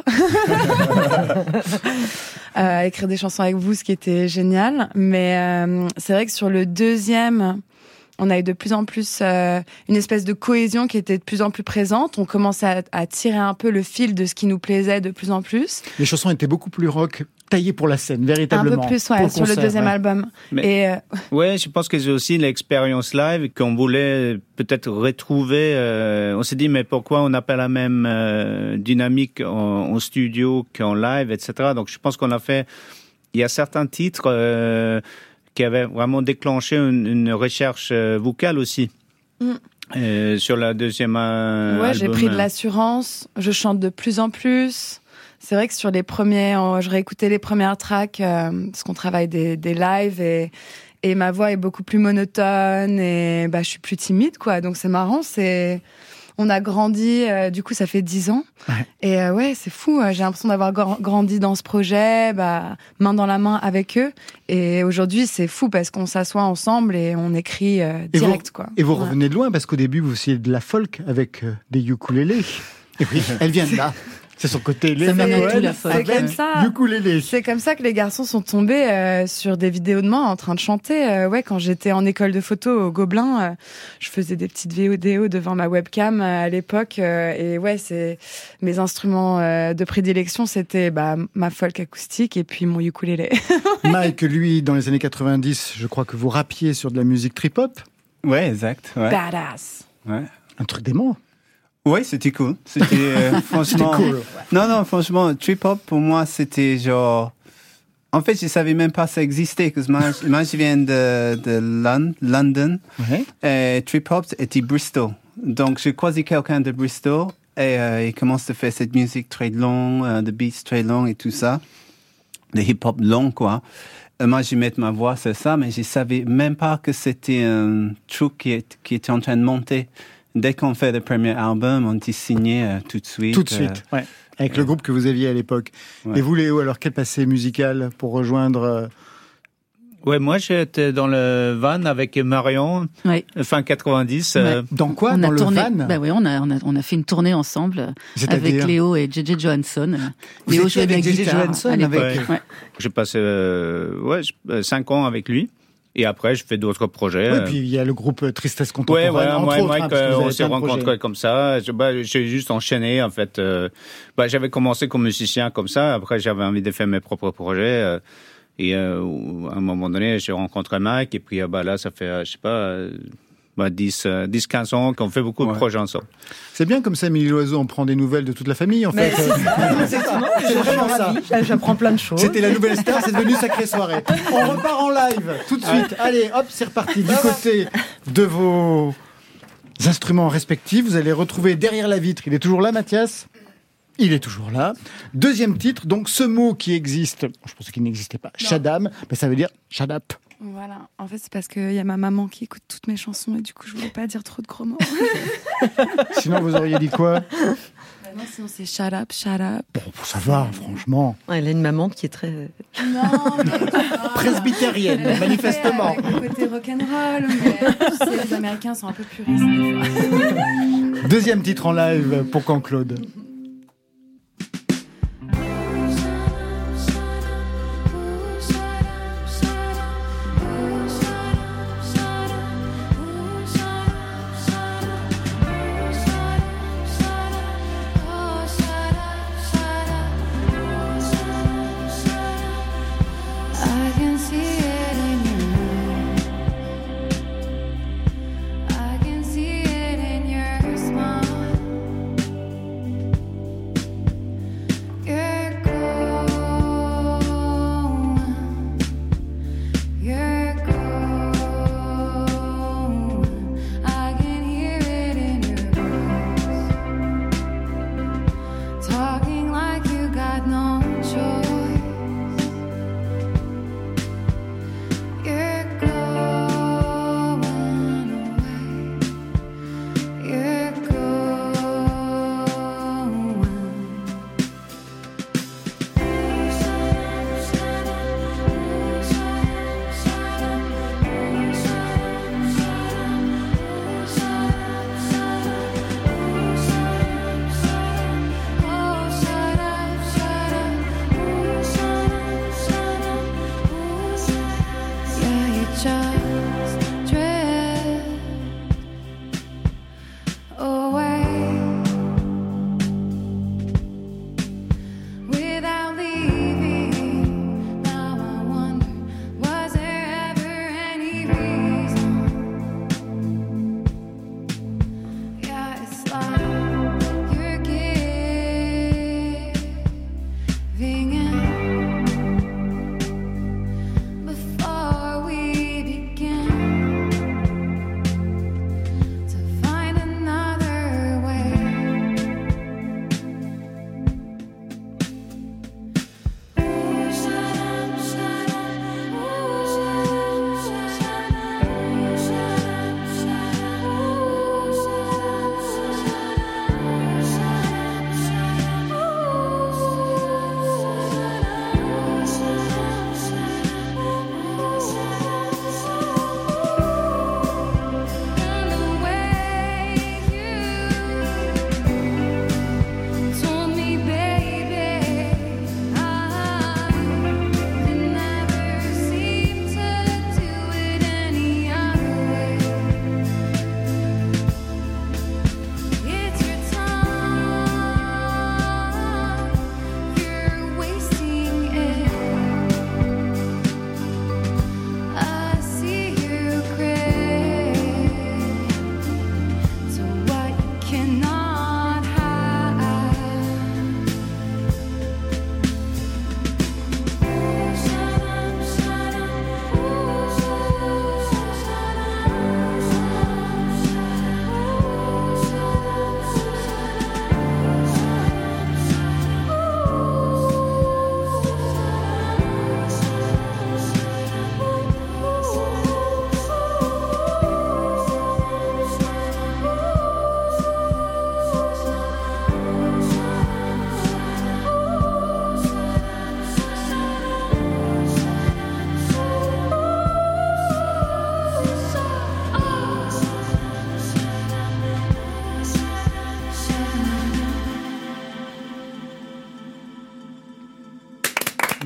À écrire des chansons avec vous, ce qui était génial. Mais c'est vrai que sur le 2e, on a eu de plus en plus une espèce de cohésion qui était de plus en plus présente. On commençait à tirer un peu le fil de ce qui nous plaisait de plus en plus. Les chansons étaient beaucoup plus rock, taillées pour la scène, véritablement. Un peu plus, sur le 2e album. Mais, ouais, je pense que c'est aussi l'expérience live qu'on voulait peut-être retrouver. On s'est dit, mais pourquoi on n'a pas la même dynamique en studio qu'en live, etc. Donc, je pense qu'on a fait... Il y a certains titres... qui avait vraiment déclenché une recherche vocale aussi. Sur la 2e album. J'ai pris de l'assurance, je chante de plus en plus. C'est vrai que sur les premiers, je réécoutais les premières tracks, parce qu'on travaille des lives, et ma voix est beaucoup plus monotone, et je suis plus timide, quoi. Donc c'est marrant, on a grandi, du coup ça fait 10 ans. Ouais. Et c'est fou, j'ai l'impression d'avoir grandi dans ce projet, main dans la main avec eux. Et aujourd'hui c'est fou parce qu'on s'assoit ensemble et on écrit direct, quoi. Et vous revenez de loin parce qu'au début vous faisiez de la folk avec des ukulélés. Et oui, elles viennent là. C'est son côté C'est comme ça que les garçons sont tombés sur des vidéos de moi en train de chanter. Quand j'étais en école de photo au Gobelin, je faisais des petites vidéos devant ma webcam à l'époque. C'est mes instruments de prédilection, c'était ma folk acoustique et puis mon ukulélé. Mike, lui, dans les années 90, je crois que vous rappiez sur de la musique trip-hop. Ouais, exact. Ouais. Badass. Ouais. Un truc dément. Ouais, c'était cool. C'était franchement. C'était cool. Non, franchement, trip hop pour moi c'était genre En fait, je savais même pas ça existait, parce que moi je viens de London, et Trip Hop était Bristol. Donc, j'ai croisé quelqu'un de Bristol, et il commence à faire cette musique très longue, de beats très longs et tout ça, de hip-hop long, quoi. Moi, je mettais ma voix sur ça, mais je savais même pas que c'était un truc qui était en train de monter. Dès qu'on fait le premier album, on t'y signé tout de suite. Tout de suite, ouais. Avec le groupe que vous aviez à l'époque. Ouais. Et vous, Léo, alors quel passé musical pour rejoindre Ouais, moi j'étais dans le van avec Marion, fin 90. Ouais. Dans quoi? Dans le van? Bah oui, on a fait une tournée ensemble avec Léo et JJ Johansson. Léo jouait avec JJ Johansson avec. Ouais. J'ai passé 5 ans avec lui. Et après, je fais d'autres projets. Oui, puis il y a le groupe Tristesse Contemporaine. Ouais, voilà, on s'est rencontrés comme ça. J'ai juste enchaîné, en fait. J'avais commencé comme musicien comme ça. Après, j'avais envie de faire mes propres projets. Et à un moment donné, j'ai rencontré Mike. Et puis là, ça fait, 10-15 ans qu'on fait beaucoup de projets ensemble. C'est bien comme ça, Émilie Loiseau, on prend des nouvelles de toute la famille, en fait. C'est vraiment ça. J'apprends plein de choses. C'était la nouvelle star, c'est devenu Sacrée Soirée. On repart en live, tout de suite. Allez, hop, c'est reparti. Du côté de vos instruments respectifs, vous allez retrouver derrière la vitre. Il est toujours là, Mathias ? Il est toujours là. Deuxième titre, donc ce mot qui existe, je pensais qu'il n'existait pas, Shadam, mais ça veut dire shut up. Voilà, en fait c'est parce qu'il y a ma maman qui écoute toutes mes chansons et du coup je voulais pas dire trop de gros mots. Sinon vous auriez dit quoi? Non, sinon c'est shut up, shut up. Bon, ça va, franchement. Ouais, elle a une maman qui est très... Non, presbytérienne, manifestement. Avec le côté rock'n'roll, mais tu sais, les Américains sont un peu puristes des fois. Deuxième titre en live pour quand, Claude?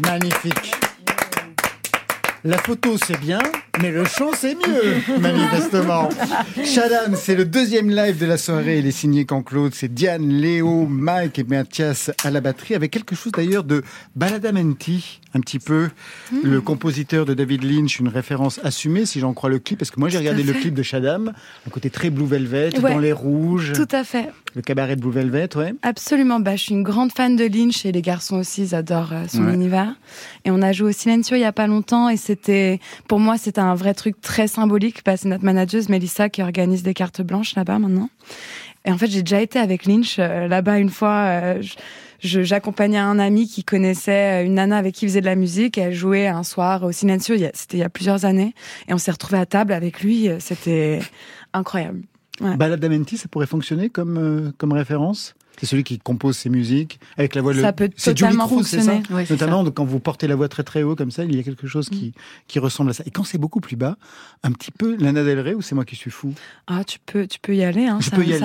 Magnifique. La photo, c'est bien, mais le chant, c'est mieux, manifestement. Shadam, c'est le deuxième live de la soirée. Il est signé Claude. C'est Diane, Léo, Mike et Mathias à la batterie, avec quelque chose d'ailleurs de Badalamenti, un petit peu. Le compositeur de David Lynch, une référence assumée, si j'en crois le clip, parce que moi j'ai regardé le clip de Shadam, un côté très Blue Velvet, dans les rouges. Tout à fait. Le cabaret de Blue Velvet, ouais. Absolument. Je suis une grande fan de Lynch et les garçons aussi, ils adorent son univers. Et on a joué au Silencio il y a pas longtemps et pour moi, c'était un vrai truc très symbolique. C'est notre manageuse Mélissa qui organise des cartes blanches là-bas maintenant. Et en fait, j'ai déjà été avec Lynch là-bas une fois. J'accompagnais un ami qui connaissait une nana avec qui il faisait de la musique. Et elle jouait un soir au Silencio. C'était il y a plusieurs années. Et on s'est retrouvés à table avec lui. C'était incroyable. Ouais. Badalamenti, ça pourrait fonctionner comme référence? C'est celui qui compose ses musiques avec la voix. Ça peut c'est Julie Cruz, c'est ça, ouais, notamment ça. Quand vous portez la voix très très haut comme ça, il y a quelque chose qui ressemble à ça. Et quand c'est beaucoup plus bas, un petit peu Lana Del Rey, ou c'est moi qui suis fou? Ah, tu peux y aller. Hein, je peux y aller.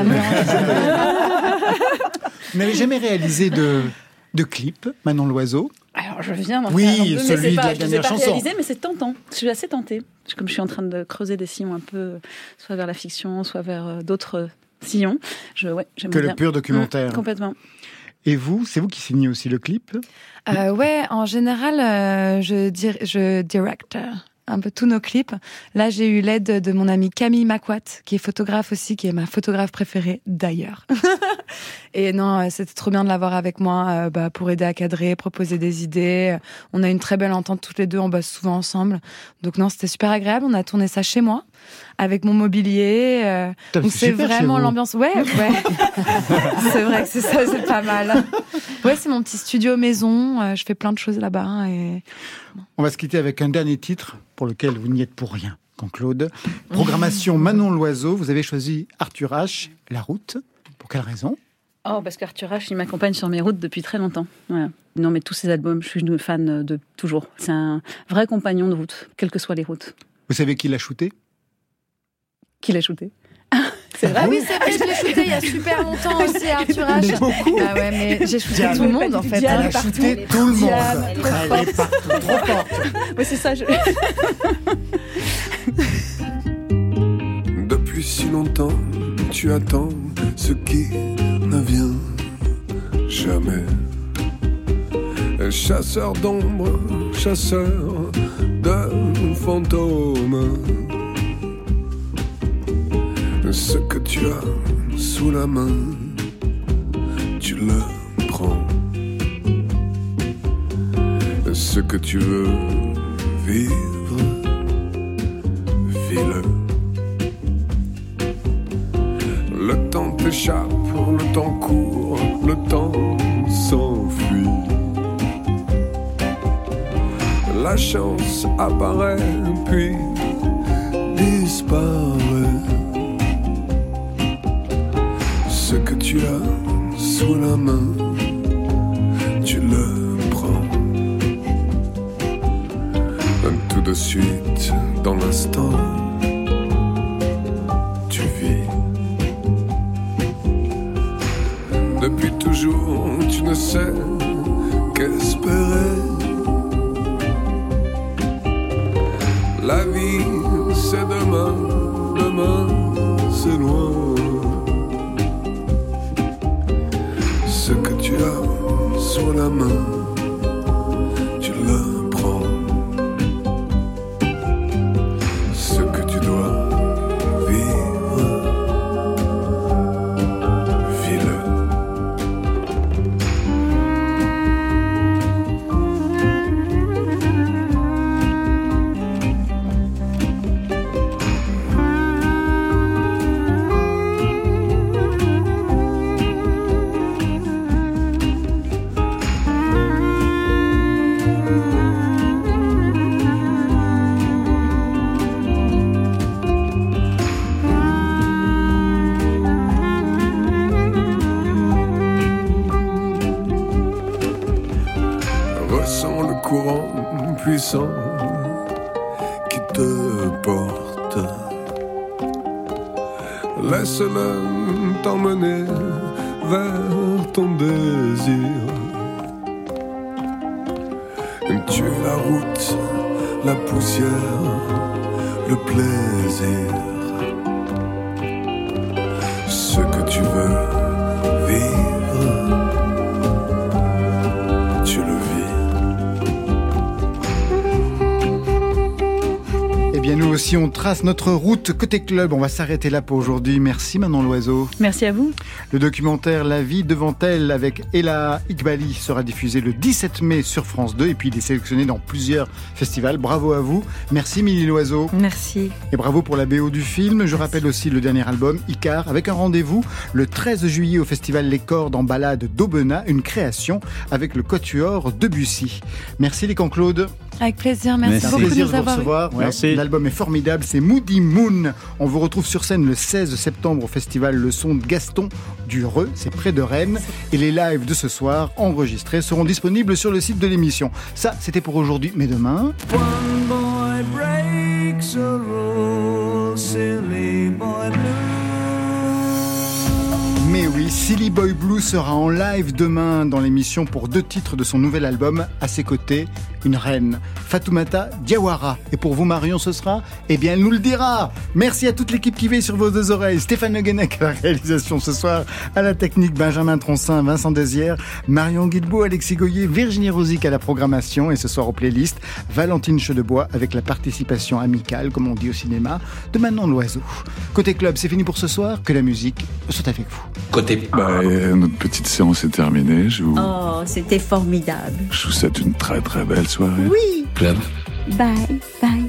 Vous n'avez jamais réalisé de clip, Manon Loiseau? Alors, je viens d'en faire un peu, celui de la dernière chanson. Je ne l'ai pas réalisé, mais c'est tentant. Je suis assez tentée. Comme je suis en train de creuser des sillons un peu, soit vers la fiction, soit vers d'autres sillons. J'aimerais que le pur documentaire. Complètement. Et vous, c'est vous qui signez aussi le clip? Ouais, en général, je direct un peu tous nos clips. Là, j'ai eu l'aide de mon amie Camille Macquat, qui est photographe aussi, qui est ma photographe préférée d'ailleurs. Et non, c'était trop bien de l'avoir avec moi pour aider à cadrer, proposer des idées. On a une très belle entente toutes les deux, on bosse souvent ensemble. Donc non, c'était super agréable. On a tourné ça chez moi, avec mon mobilier. Donc c'est vraiment l'ambiance. Ouais. C'est vrai que c'est ça, c'est pas mal. Ouais, c'est mon petit studio maison. Je fais plein de choses là-bas. Et... On va se quitter avec un dernier titre pour lequel vous n'y êtes pour rien, Claude. Programmation Manon Loiseau. Vous avez choisi Arthur H, La Route. Pour quelle raison? Parce qu'Arthur H, il m'accompagne sur mes routes depuis très longtemps. Voilà. Non, mais tous ses albums, je suis une fan de toujours. C'est un vrai compagnon de route, quelles que soient les routes. Vous savez qui l'a shooté? Qui l'a shooté? C'est vrai? Ah oui, c'est vrai, je l'ai shooté il y a super longtemps aussi, Arthur H. Mais beaucoup. Ah ouais, mais j'ai shooté tout le monde en fait. Elle a shooté tout le monde. Elle est partout, trop forte. Oui, c'est ça. Depuis si longtemps, tu attends ce qui ne vient jamais. Chasseur d'ombre, chasseur de fantômes. Ce que tu as sous la main, tu le prends. Ce que tu veux vivre, vis-le. Le temps t'échappe, le temps court, le temps s'enfuit. La chance apparaît puis disparaît. Ce que tu as sous la main, tu le prends. Tout de suite, dans l'instant, tu vis. Depuis toujours, tu ne sais qu'espérer. La vie, c'est demain, demain, c'est loin. Ce que tu as sur la main, tu le prends. Ce que tu dois vivre, vis-le. Puissant qui te porte, laisse-le t'emmener vers ton désir. Tu es la route, la poussière, le plaisir. Ce que tu veux vivre, tu le vis. Eh bien, nous aussi, on trace notre route côté club. On va s'arrêter là pour aujourd'hui. Merci Manon Loiseau. Merci à vous. Le documentaire La vie devant elle avec Ella Iqbali sera diffusé le 17 mai sur France 2 et puis il est sélectionné dans plusieurs festivals. Bravo à vous. Merci Émilie Loiseau. Merci. Et bravo pour la BO du film. Je rappelle aussi le dernier album, Icar, avec un rendez-vous le 13 juillet au festival Les Cordes en balade d'Aubenas, une création avec le quatuor Debussy. Merci les Claude. Avec plaisir, merci beaucoup plaisir de nous avoir recevoir. Merci. L'album est formidable, c'est Moody Moon. On vous retrouve sur scène le 16 septembre au festival Le Son de Gaston du Reux, c'est près de Rennes. Et les lives de ce soir, enregistrés, seront disponibles sur le site de l'émission. Ça, c'était pour aujourd'hui, mais demain... One boy breaks a rule, silly boy blue. Mais oui, Silly Boy Blue sera en live demain dans l'émission pour 2 titres de son nouvel album. À ses côtés, une reine, Fatoumata Diawara. Et pour vous, Marion, ce sera ? Eh bien, elle nous le dira. Merci à toute l'équipe qui veille sur vos 2 oreilles. Stéphane Le Guenec à la réalisation ce soir, à la technique Benjamin Troncin, Vincent Desière, Marion Guilbeault, Alexis Goyer, Virginie Rosic à la programmation. Et ce soir aux playlists, Valentine Chedebois avec la participation amicale, comme on dit au cinéma, de Manon Loiseau. Côté club, c'est fini pour ce soir. Que la musique soit avec vous. Côté... notre petite séance est terminée. Oh, c'était formidable. Je vous souhaite une très très belle soirée. Oui. Club. Bye, bye.